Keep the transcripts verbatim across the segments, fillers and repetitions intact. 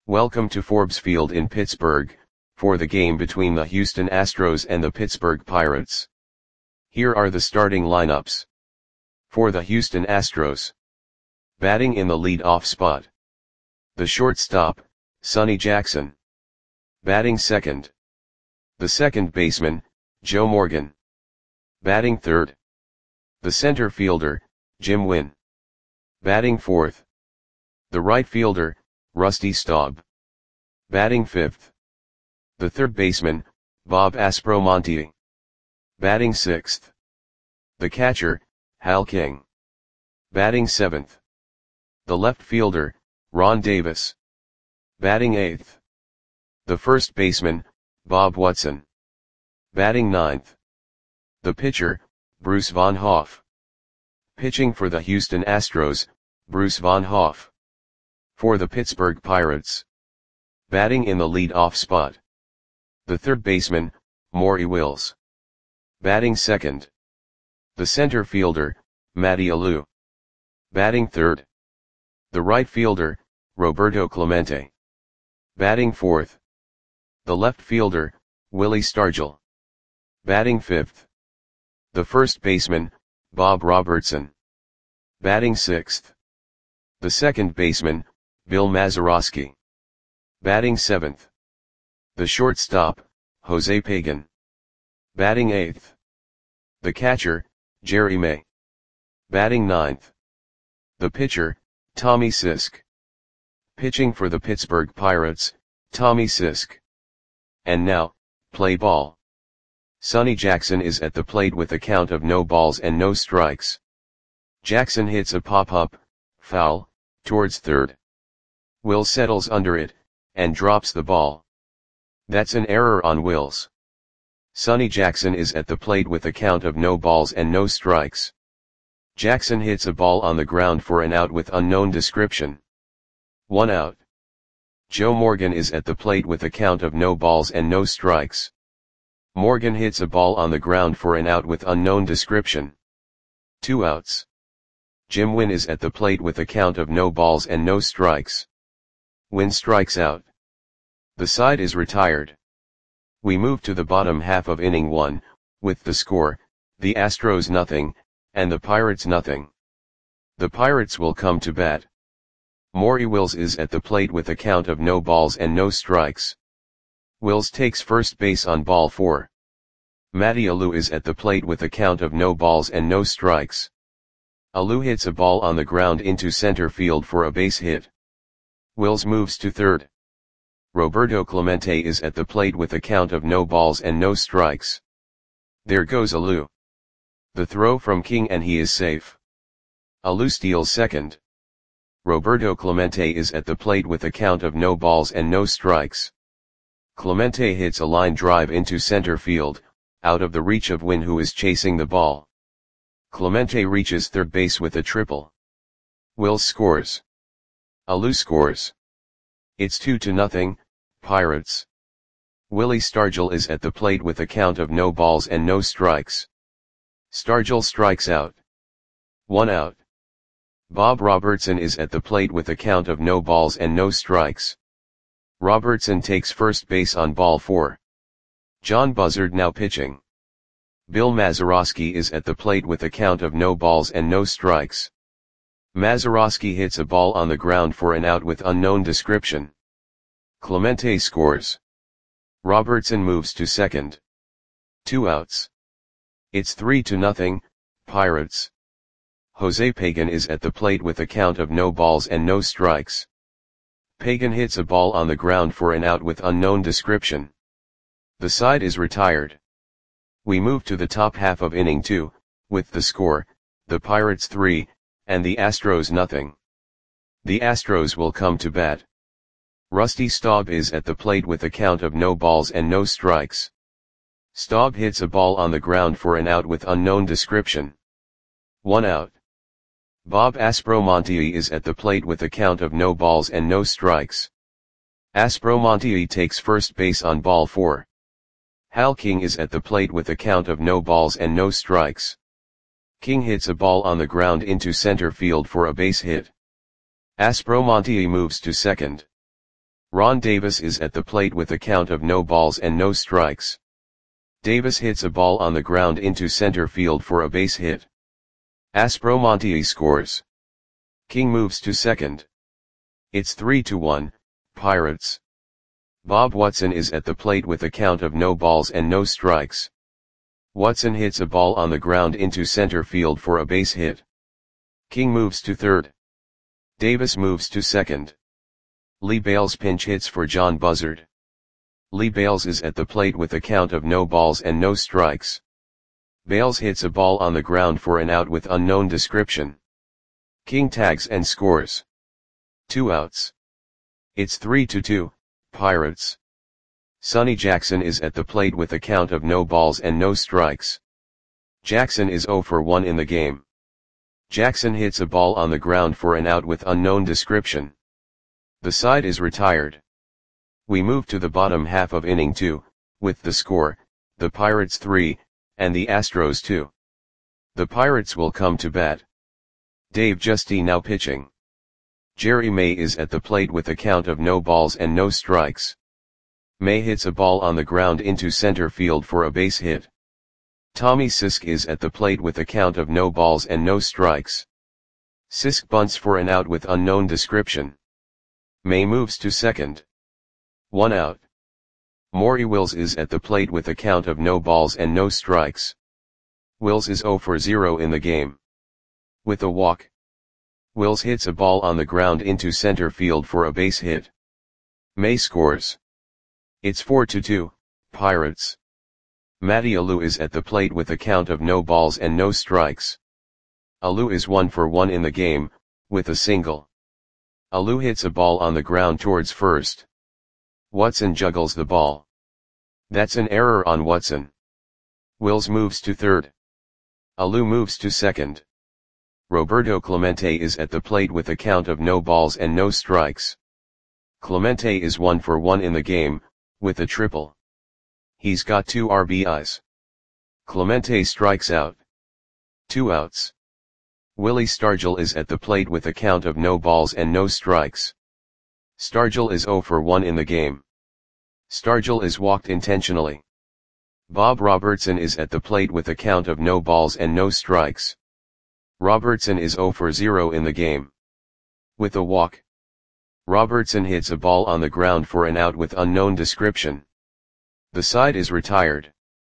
Welcome to Forbes Field in Pittsburgh, for the game between the Houston Astros and the Pittsburgh Pirates. Here are the starting lineups. For the Houston Astros. Batting in the lead-off spot. The shortstop, Sonny Jackson. Batting second. The second baseman, Joe Morgan. Batting third. The center fielder, Jim Wynn. Batting fourth. The right fielder, Rusty Staub. Batting fifth. The third baseman, Bob Aspromonte. Batting sixth. The catcher, Hal King. Batting seventh. The left fielder, Ron Davis. Batting eighth. The first baseman, Bob Watson. Batting ninth. The pitcher, Bruce Von Hoff. Pitching for the Houston Astros, Bruce Von Hoff. For the Pittsburgh Pirates. Batting in the lead-off spot. The third baseman, Maury Wills. Batting second. The center fielder, Matty Alou. Batting third. The right fielder, Roberto Clemente. Batting fourth. The left fielder, Willie Stargell. Batting fifth. The first baseman, Bob Robertson. Batting sixth. The second baseman, Bill Mazeroski. Batting seventh. The shortstop, Jose Pagan. Batting eighth. The catcher, Jerry May. Batting ninth. The pitcher, Tommy Sisk. Pitching for the Pittsburgh Pirates, Tommy Sisk. And now, play ball. Sonny Jackson is at the plate with a count of no balls and no strikes. Jackson hits a pop-up, foul, towards third. Will settles under it, and drops the ball. That's an error on Wills. Sonny Jackson is at the plate with a count of no balls and no strikes. Jackson hits a ball on the ground for an out with unknown description. One out. Joe Morgan is at the plate with a count of no balls and no strikes. Morgan hits a ball on the ground for an out with unknown description. Two outs. Jim Wynn is at the plate with a count of no balls and no strikes. Wynn strikes out. The side is retired. We move to the bottom half of inning one, with the score, the Astros nothing, and the Pirates nothing. The Pirates will come to bat. Maury Wills is at the plate with a count of no balls and no strikes. Wills takes first base on ball four. Matty Alou is at the plate with a count of no balls and no strikes. Alou hits a ball on the ground into center field for a base hit. Wills moves to third. Roberto Clemente is at the plate with a count of no balls and no strikes. There goes Alou. The throw from King and he is safe. Alou steals second. Roberto Clemente is at the plate with a count of no balls and no strikes. Clemente hits a line drive into center field, out of the reach of Wynn who is chasing the ball. Clemente reaches third base with a triple. Wills scores. Alou scores. It's two to nothing, Pirates. Willie Stargell is at the plate with a count of no balls and no strikes. Stargell strikes out. One out. Bob Robertson is at the plate with a count of no balls and no strikes. Robertson takes first base on ball four. John Buzzard now pitching. Bill Mazeroski is at the plate with a count of no balls and no strikes. Mazeroski hits a ball on the ground for an out with unknown description. Clemente scores. Robertson moves to second. Two outs. It's three to nothing, Pirates. Jose Pagan is at the plate with a count of no balls and no strikes. Pagan hits a ball on the ground for an out with unknown description. The side is retired. We move to the top half of inning two, with the score, the Pirates three, and the Astros nothing. The Astros will come to bat. Rusty Staub is at the plate with a count of no balls and no strikes. Staub hits a ball on the ground for an out with unknown description. One out. Bob Aspromonte is at the plate with a count of no balls and no strikes. Aspromonte takes first base on ball four. Hal King is at the plate with a count of no balls and no strikes. King hits a ball on the ground into center field for a base hit. Aspromonte moves to second. Ron Davis is at the plate with a count of no balls and no strikes. Davis hits a ball on the ground into center field for a base hit. Aspromonte scores. King moves to second. It's three to one, Pirates. Bob Watson is at the plate with a count of no balls and no strikes. Watson hits a ball on the ground into center field for a base hit. King moves to third. Davis moves to second. Lee Bales pinch hits for John Buzzard. Lee Bales is at the plate with a count of no balls and no strikes. Bales hits a ball on the ground for an out with unknown description. King tags and scores. Two outs. It's three to two, Pirates. Sonny Jackson is at the plate with a count of no balls and no strikes. Jackson is oh for one in the game. Jackson hits a ball on the ground for an out with unknown description. The side is retired. We move to the bottom half of inning two, with the score, the Pirates three, and the Astros two. The Pirates will come to bat. Dave Justy now pitching. Jerry May is at the plate with a count of no balls and no strikes. May hits a ball on the ground into center field for a base hit. Tommy Sisk is at the plate with a count of no balls and no strikes. Sisk bunts for an out with unknown description. May moves to second. One out. Maury Wills is at the plate with a count of no balls and no strikes. Wills is oh for zero in the game. With a walk. Wills hits a ball on the ground into center field for a base hit. May scores. It's four to two, Pirates. Matty Alou is at the plate with a count of no balls and no strikes. Alou is one for one in the game, with a single. Alou hits a ball on the ground towards first. Watson juggles the ball. That's an error on Watson. Wills moves to third. Alou moves to second. Roberto Clemente is at the plate with a count of no balls and no strikes. Clemente is one for one in the game, with a triple. He's got two R B Is. Clemente strikes out. Two outs. Willie Stargell is at the plate with a count of no balls and no strikes. Stargell is oh for one in the game. Stargell is walked intentionally. Bob Robertson is at the plate with a count of no balls and no strikes. Robertson is oh for zero in the game. With a walk. Robertson hits a ball on the ground for an out with unknown description. The side is retired.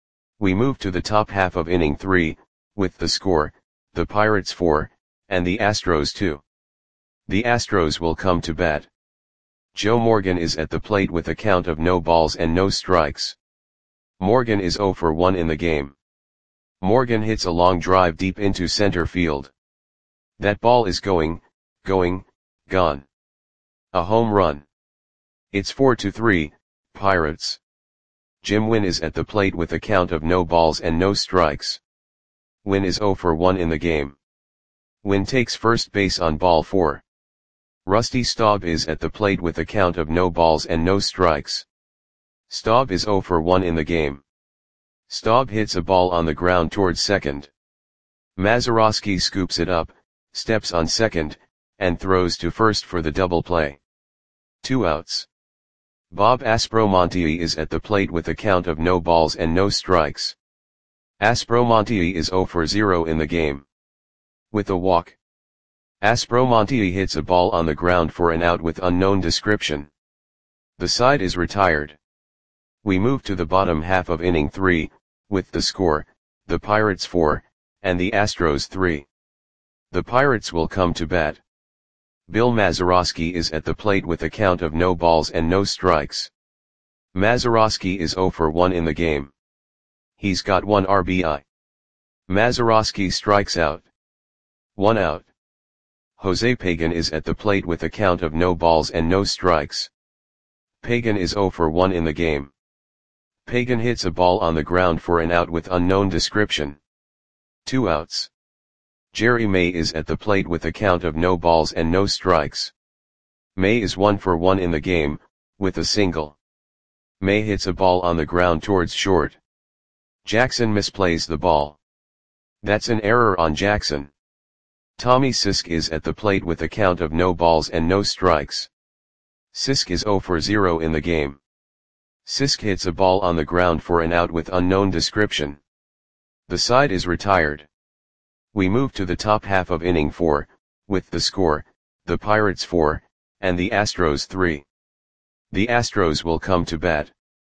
We move to the top half of inning three, with the score, the Pirates four, and the Astros two. The Astros will come to bat. Joe Morgan is at the plate with a count of no balls and no strikes. Morgan is oh for one in the game. Morgan hits a long drive deep into center field. That ball is going, going, gone. A home run. It's four to three, Pirates. Jim Wynn is at the plate with a count of no balls and no strikes. Wynn is oh for one in the game. Wynn takes first base on ball four. Rusty Staub is at the plate with a count of no balls and no strikes. Staub is oh for one in the game. Staub hits a ball on the ground towards second. Mazeroski scoops it up, steps on second, and throws to first for the double play. Two outs. Bob Aspromonte is at the plate with a count of no balls and no strikes. Aspromonte is oh for zero in the game. With a walk. Aspromonte hits a ball on the ground for an out with unknown description. The side is retired. We move to the bottom half of inning three, with the score, the Pirates four, and the Astros three. The Pirates will come to bat. Bill Mazeroski is at the plate with a count of no balls and no strikes. Mazeroski is oh for one in the game. He's got one R B I. Mazeroski strikes out. One out. Jose Pagan is at the plate with a count of no balls and no strikes. Pagan is oh for one in the game. Pagan hits a ball on the ground for an out with unknown description. Two outs. Jerry May is at the plate with a count of no balls and no strikes. May is one for one in the game, with a single. May hits a ball on the ground towards short. Jackson misplays the ball. That's an error on Jackson. Tommy Sisk is at the plate with a count of no balls and no strikes. Sisk is zero for zero in the game. Sisk hits a ball on the ground for an out with unknown description. The side is retired. We move to the top half of inning four, with the score, the Pirates four, and the Astros three. The Astros will come to bat.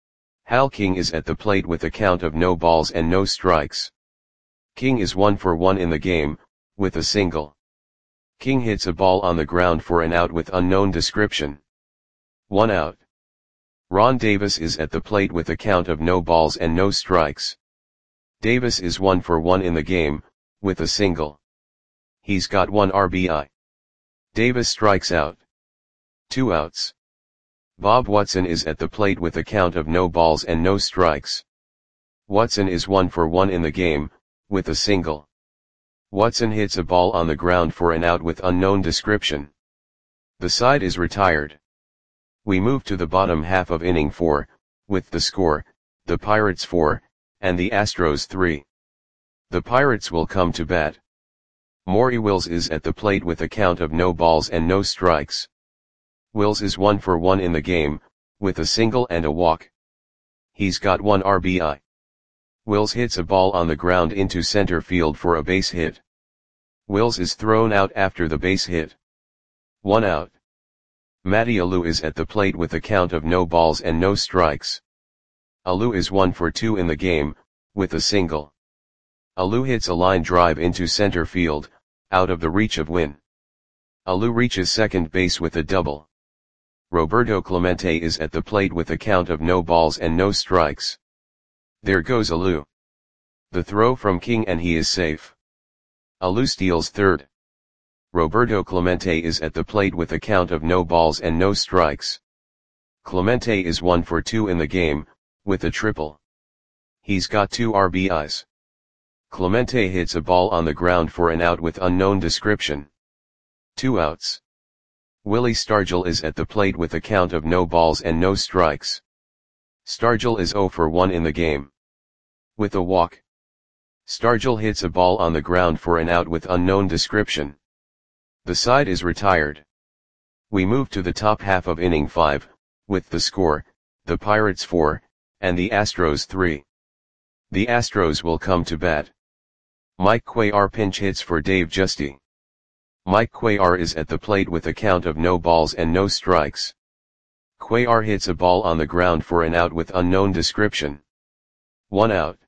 Hal King is at the plate with a count of no balls and no strikes. King is one for one in the game, with a single. King hits a ball on the ground for an out with unknown description. One out. Ron Davis is at the plate with a count of no balls and no strikes. Davis is one for one in the game, with a single. He's got one R B I. Davis strikes out. Two outs. Bob Watson is at the plate with a count of no balls and no strikes. Watson is one for one in the game, with a single. Watson hits a ball on the ground for an out with unknown description. The side is retired. We move to the bottom half of inning four, with the score, the Pirates four, and the Astros three. The Pirates will come to bat. Maury Wills is at the plate with a count of no balls and no strikes. Wills is one for one in the game, with a single and a walk. He's got one R B I. Wills hits a ball on the ground into center field for a base hit. Wills is thrown out after the base hit. One out. Matty Alou is at the plate with a count of no balls and no strikes. Alou is one for two in the game, with a single. Alou hits a line drive into center field, out of the reach of Win. Alou reaches second base with a double. Roberto Clemente is at the plate with a count of no balls and no strikes. There goes Alou. The throw from King and he is safe. Alou steals third. Roberto Clemente is at the plate with a count of no balls and no strikes. Clemente is one for two in the game, with a triple. He's got two R B Is. Clemente hits a ball on the ground for an out with unknown description. Two outs. Willie Stargell is at the plate with a count of no balls and no strikes. Stargell is zero for one in the game. With a walk. Stargell hits a ball on the ground for an out with unknown description. The side is retired. We move to the top half of inning five, with the score, the Pirates four, and the Astros three. The Astros will come to bat. Mike Cuellar pinch hits for Dave Giusti. Mike Cuellar is at the plate with a count of no balls and no strikes. Cuellar hits a ball on the ground for an out with unknown description. One out.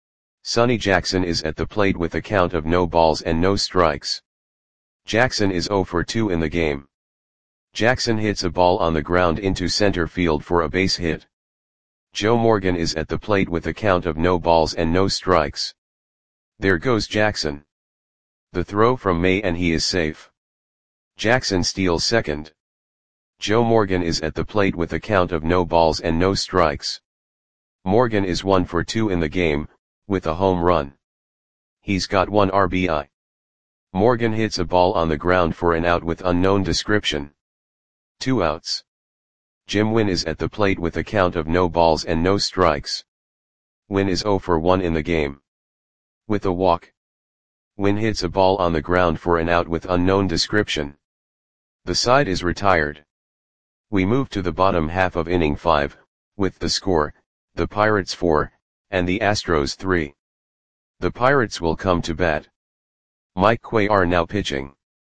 Sonny Jackson is at the plate with a count of no balls and no strikes. Jackson is zero for two in the game. Jackson hits a ball on the ground into center field for a base hit. Joe Morgan is at the plate with a count of no balls and no strikes. There goes Jackson. The throw from May and he is safe. Jackson steals second. Joe Morgan is at the plate with a count of no balls and no strikes. Morgan is one for two in the game, with a home run. He's got one R B I. Morgan hits a ball on the ground for an out with unknown description. Two outs. Jim Wynn is at the plate with a count of no balls and no strikes. Wynn is zero for one in the game. With a walk. Wynn hits a ball on the ground for an out with unknown description. The side is retired. We move to the bottom half of inning five, with the score, the Pirates four, and the Astros three. The Pirates will come to bat. Mike Cuellar now pitching.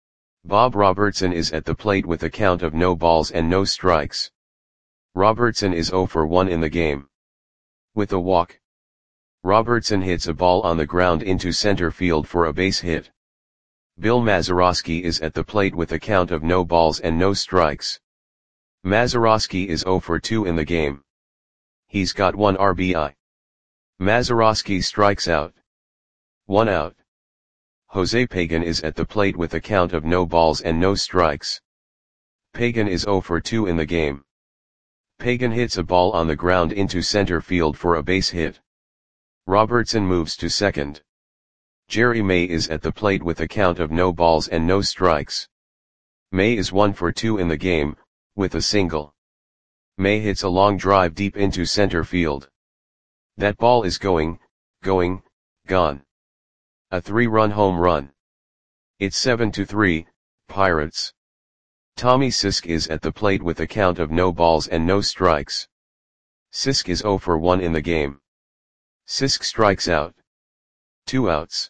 Bob Robertson is at the plate with a count of no balls and no strikes. Robertson is zero for one in the game. With a walk. Robertson hits a ball on the ground into center field for a base hit. Bill Mazeroski is at the plate with a count of no balls and no strikes. Mazeroski is zero for two in the game. He's got one R B I. Mazeroski strikes out. One out. Jose Pagan is at the plate with a count of no balls and no strikes. Pagan is zero for two in the game. Pagan hits a ball on the ground into center field for a base hit. Robertson moves to second. Jerry May is at the plate with a count of no balls and no strikes. May is one for two in the game, with a single. May hits a long drive deep into center field. That ball is going, going, gone. A three-run home run. It's seven to three, Pirates. Tommy Sisk is at the plate with a count of no balls and no strikes. Sisk is zero for one in the game. Sisk strikes out. Two outs.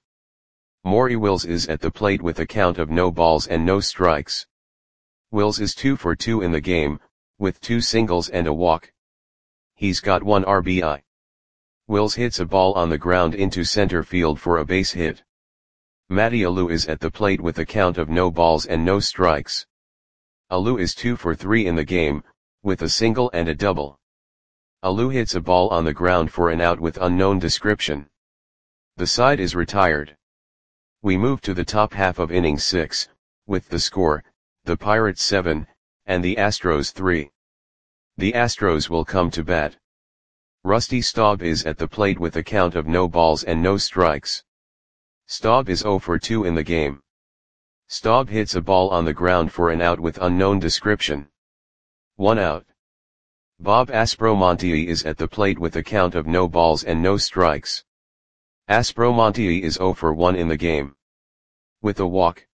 Maury Wills is at the plate with a count of no balls and no strikes. Wills is two for two in the game, with two singles and a walk. He's got one R B I. Wills hits a ball on the ground into center field for a base hit. Matty Alou is at the plate with a count of no balls and no strikes. Alou is two for three in the game, with a single and a double. Alou hits a ball on the ground for an out with unknown description. The side is retired. We move to the top half of inning six, with the score, the Pirates seven, and the Astros three. The Astros will come to bat. Rusty Staub is at the plate with a count of no balls and no strikes. Staub is zero for two in the game. Staub hits a ball on the ground for an out with unknown description. One out. Bob Aspromonte is at the plate with a count of no balls and no strikes. Aspromonte is zero for one in the game. With a walk.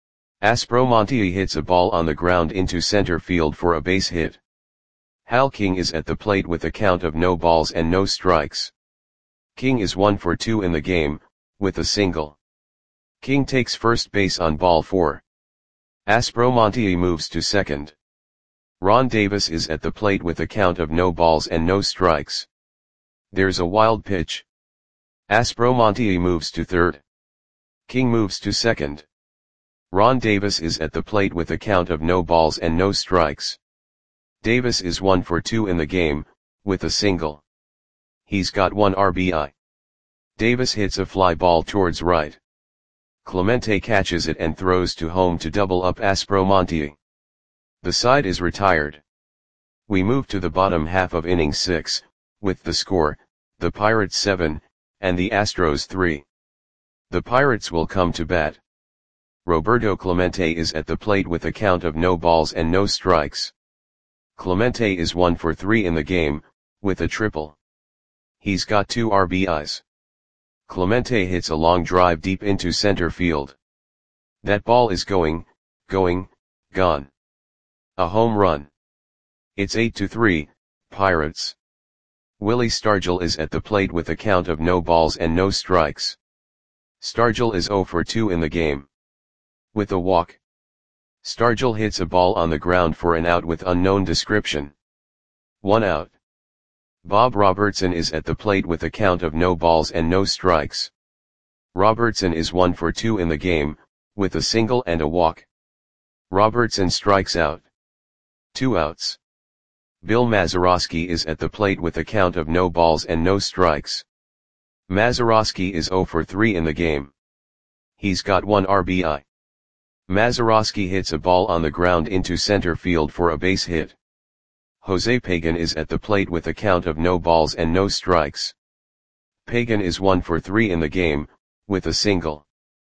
Aspromonte hits a ball on the ground into center field for a base hit. Hal King is at the plate with a count of no balls and no strikes. King is one for two in the game, with a single. King takes first base on ball four. Aspromonte moves to second. Ron Davis is at the plate with a count of no balls and no strikes. There's a wild pitch. Aspromonte moves to third. King moves to second. Ron Davis is at the plate with a count of no balls and no strikes. Davis is one for two in the game, with a single. He's got one R B I. Davis hits a fly ball towards right. Clemente catches it and throws to home to double up Aspromonte. The side is retired. We move to the bottom half of inning six, with the score, the Pirates seven, and the Astros three. The Pirates will come to bat. Roberto Clemente is at the plate with a count of no balls and no strikes. Clemente is one for three in the game, with a triple. He's got two R B Is. Clemente hits a long drive deep into center field. That ball is going, going, gone. A home run. It's eight to three, Pirates. Willie Stargell is at the plate with a count of no balls and no strikes. Stargell is zero for two in the game. With a walk. Stargell hits a ball on the ground for an out with unknown description. One out. Bob Robertson is at the plate with a count of no balls and no strikes. Robertson is one for two in the game, with a single and a walk. Robertson strikes out. Two outs. Bill Mazeroski is at the plate with a count of no balls and no strikes. Mazeroski is zero for three in the game. He's got one R B I. Mazeroski hits a ball on the ground into center field for a base hit. Jose Pagan is at the plate with a count of no balls and no strikes. Pagan is one for three in the game, with a single.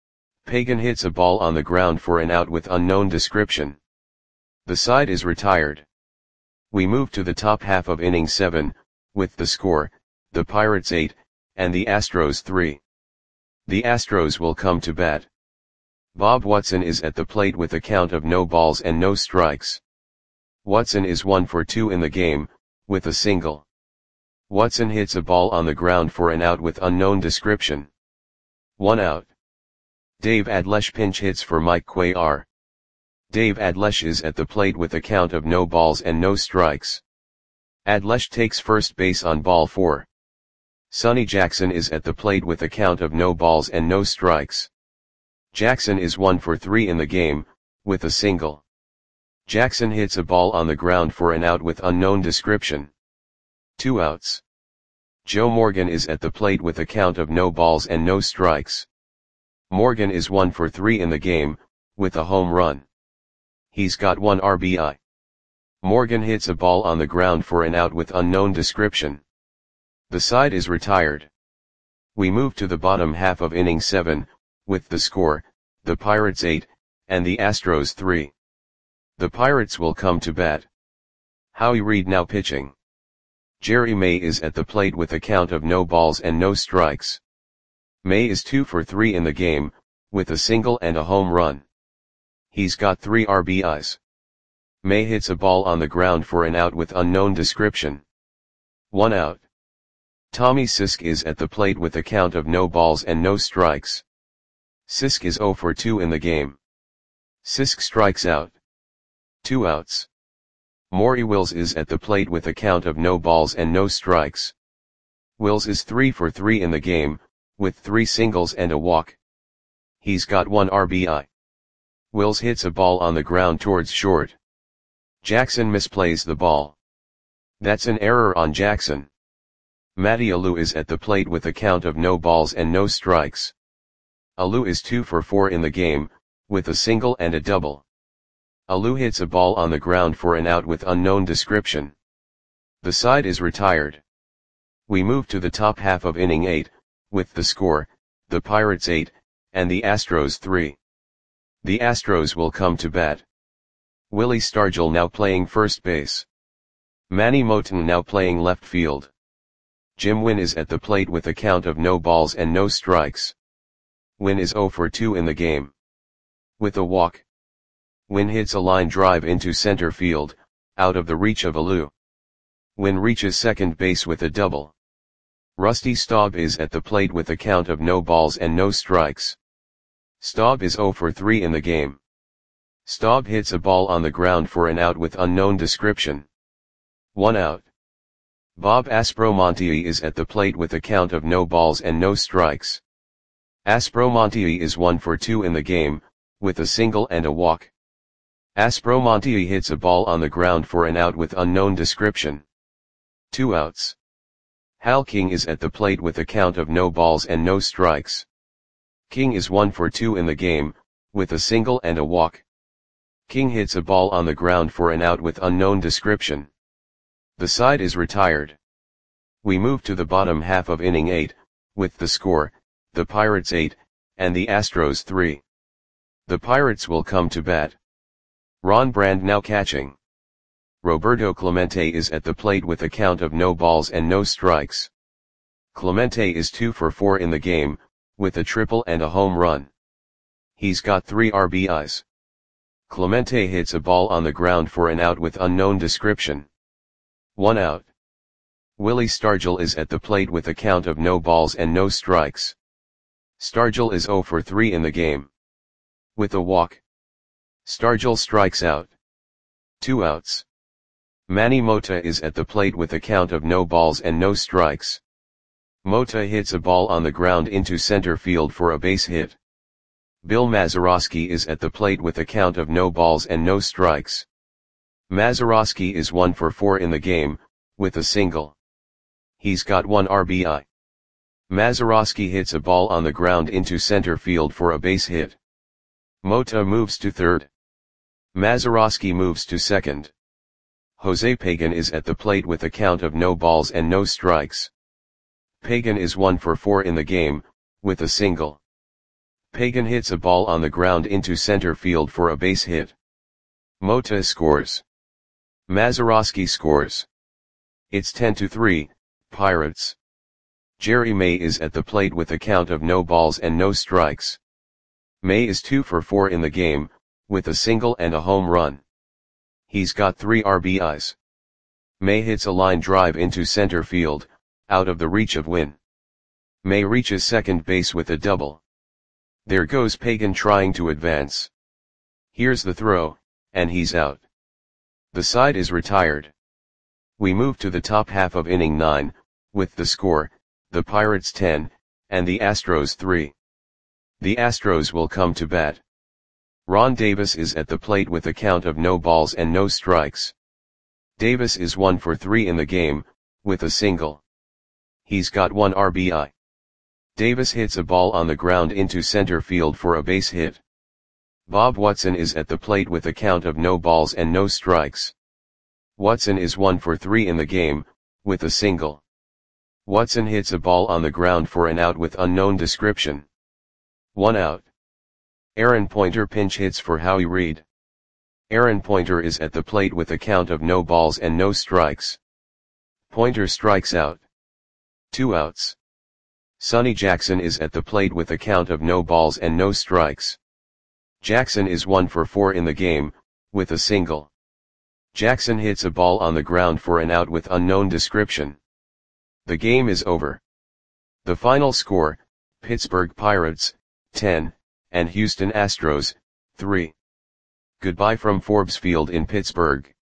Pagan hits a ball on the ground for an out with unknown description. The side is retired. We move to the top half of inning seven, with the score, the Pirates eight, and the Astros three. The Astros will come to bat. Bob Watson is at the plate with a count of no balls and no strikes. Watson is one for two in the game, with a single. Watson hits a ball on the ground for an out with unknown description. One out. Dave Adlesh pinch hits for Mike Cuellar. Dave Adlesh is at the plate with a count of no balls and no strikes. Adlesh takes first base on ball four. Sonny Jackson is at the plate with a count of no balls and no strikes. Jackson is one for three in the game, with a single. Jackson hits a ball on the ground for an out with unknown description. Two outs. Joe Morgan is at the plate with a count of no balls and no strikes. Morgan is one for three in the game, with a home run. He's got one R B I. Morgan hits a ball on the ground for an out with unknown description. The side is retired. We move to the bottom half of inning seven, with the score, the Pirates eight, and the Astros three. The Pirates will come to bat. Howie Reed now pitching. Jerry May is at the plate with a count of no balls and no strikes. May is two for three in the game, with a single and a home run. He's got three R B Is. May hits a ball on the ground for an out with unknown description. One out. Tommy Sisk is at the plate with a count of no balls and no strikes. Sisk is zero for two in the game. Sisk strikes out. Two outs. Maury Wills is at the plate with a count of no balls and no strikes. Wills is three for three in the game, with three singles and a walk. He's got one R B I. Wills hits a ball on the ground towards short. Jackson misplays the ball. That's an error on Jackson. Matty Alou is at the plate with a count of no balls and no strikes. Alou is two for four in the game, with a single and a double. Alou hits a ball on the ground for an out with unknown description. The side is retired. We move to the top half of inning eight, with the score, the Pirates eight, and the Astros three. The Astros will come to bat. Willie Stargell now playing first base. Manny Moten now playing left field. Jim Wynn is at the plate with a count of no balls and no strikes. Wynn is zero for two in the game. With a walk. Wynn hits a line drive into center field, out of the reach of Alou. Wynn reaches second base with a double. Rusty Staub is at the plate with a count of no balls and no strikes. Staub is zero for three in the game. Staub hits a ball on the ground for an out with unknown description. One out. Bob Aspromonte is at the plate with a count of no balls and no strikes. Aspromonte is one for two in the game, with a single and a walk. Aspromonte hits a ball on the ground for an out with unknown description. Two outs. Hal King is at the plate with a count of no balls and no strikes. King is one for two in the game, with a single and a walk. King hits a ball on the ground for an out with unknown description. The side is retired. We move to the bottom half of inning eight, with the score, the Pirates eight, and the Astros three. The Pirates will come to bat. Ron Brand now catching. Roberto Clemente is at the plate with a count of no balls and no strikes. Clemente is two for four in the game, with a triple and a home run. He's got three R B Is. Clemente hits a ball on the ground for an out with unknown description. One out. Willie Stargell is at the plate with a count of no balls and no strikes. Stargell is zero for three in the game. With a walk. Stargell strikes out. Two outs. Manny Mota is at the plate with a count of no balls and no strikes. Mota hits a ball on the ground into center field for a base hit. Bill Mazeroski is at the plate with a count of no balls and no strikes. Mazeroski is one for four in the game, with a single. He's got one R B I. Mazeroski hits a ball on the ground into center field for a base hit. Mota moves to third. Mazeroski moves to second. Jose Pagan is at the plate with a count of no balls and no strikes. Pagan is one for four in the game, with a single. Pagan hits a ball on the ground into center field for a base hit. Mota scores. Mazeroski scores. It's ten to three, Pirates. Jerry May is at the plate with a count of no balls and no strikes. May is two for four in the game, with a single and a home run. He's got three R B Is. May hits a line drive into center field, out of the reach of Wynn. May reaches second base with a double. There goes Pagan trying to advance. Here's the throw, and he's out. The side is retired. We move to the top half of inning nine, with the score, the Pirates ten, and the Astros three. The Astros will come to bat. Ron Davis is at the plate with a count of no balls and no strikes. Davis is one for three in the game, with a single. He's got one R B I. Davis hits a ball on the ground into center field for a base hit. Bob Watson is at the plate with a count of no balls and no strikes. Watson is one for three in the game, with a single. Watson hits a ball on the ground for an out with unknown description. One out. Aaron Pointer pinch hits for Howie Reed. Aaron Pointer is at the plate with a count of no balls and no strikes. Pointer strikes out. Two outs. Sonny Jackson is at the plate with a count of no balls and no strikes. Jackson is one for four in the game, with a single. Jackson hits a ball on the ground for an out with unknown description. The game is over. The final score, Pittsburgh Pirates, ten, and Houston Astros, three. Goodbye from Forbes Field in Pittsburgh.